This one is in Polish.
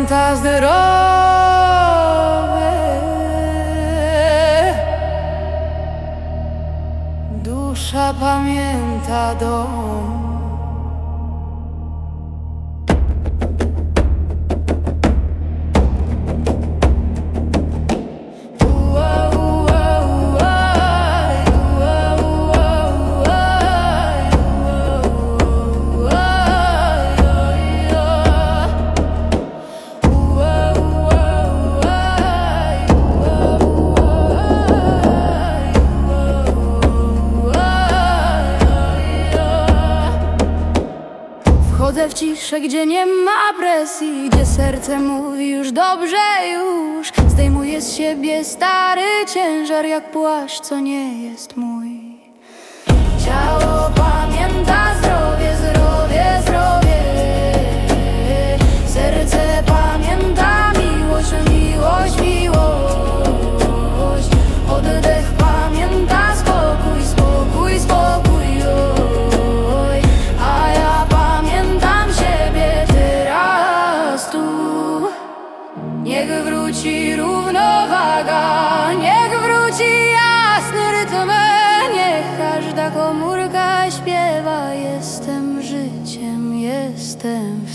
pamięta zdrowie, dusza pamięta dom. Wchodzę w ciszę, gdzie nie ma presji, gdzie serce mówi już dobrze już. Zdejmuję z siebie stary ciężar jak płaszcz, co nie jest mój. Ciało pamięta zdrowie, zdrowie, zdrowie. Serce pamięta miłość, miłość, miłość. Oddech pamięta spokój, spokój, spokój. Oj. A ja pamiętam siebie teraz tu. Niech wróci równowaga, niech wróci jasny rytm. Niech każda komórka śpiewa: jestem życiem, jestem